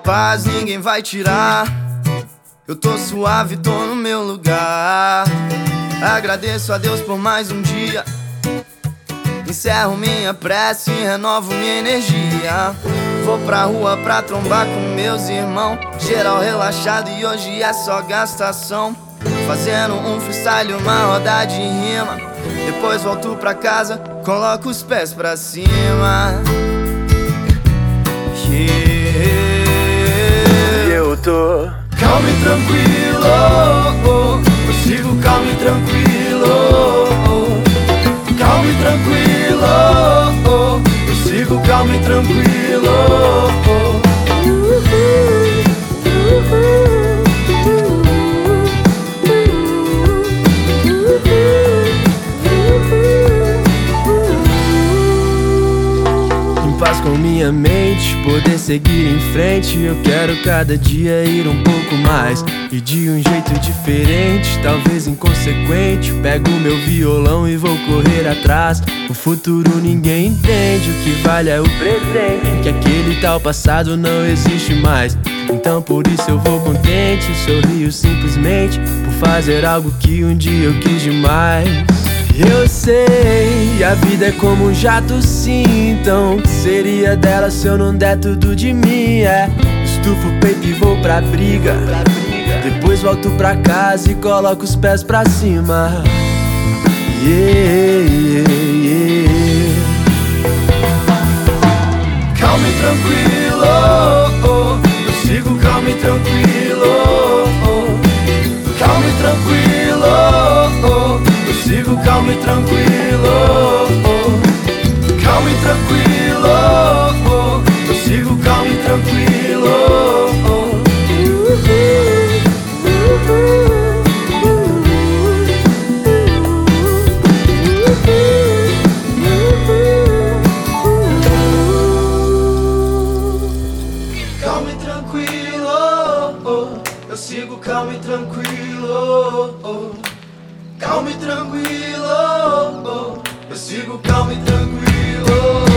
paz ninguém vai tirar. Eu tô suave, tô no meu lugar. Agradeço a Deus por mais um dia. Encerro minha prece e renovo minha energia. Vou pra rua pra trombar com meus irmãos. Geral relaxado e hoje é só gastação. Fazendo um freestyle, uma roda de rima. Depois volto pra casa, coloco os pés pra cima. Eu tô calmo e tranquilo, eu sigo calmo e tranquilo. Calmo e tranquilo, eu sigo calmo e tranquilo. Em paz com minha mente, poder seguir em frente. Eu quero cada dia ir um pouco mais e de um jeito diferente, talvez inconsequente. Pego meu violão e vou correr atrás. O futuro ninguém entende, o que vale é o presente. Que aquele tal passado não existe mais. Então por isso eu vou contente, sorrio simplesmente por fazer algo que um dia eu quis demais. Eu sei, a vida é como um jato sim. Então o que seria dela se eu não der tudo de mim? Estufo o peito e vou pra briga. Depois volto pra casa e coloco os pés pra cima. Calmo e tranquilo, eu sigo calmo e tranquilo. Calmo e tranquilo, eu sigo calmo e tranquilo. Calmo e tranquilo, eu sigo calmo e tranquilo. Calmo e tranquilo, eu sigo calmo e tranquilo. Calmo e tranquilo, eu sigo calmo e tranquilo.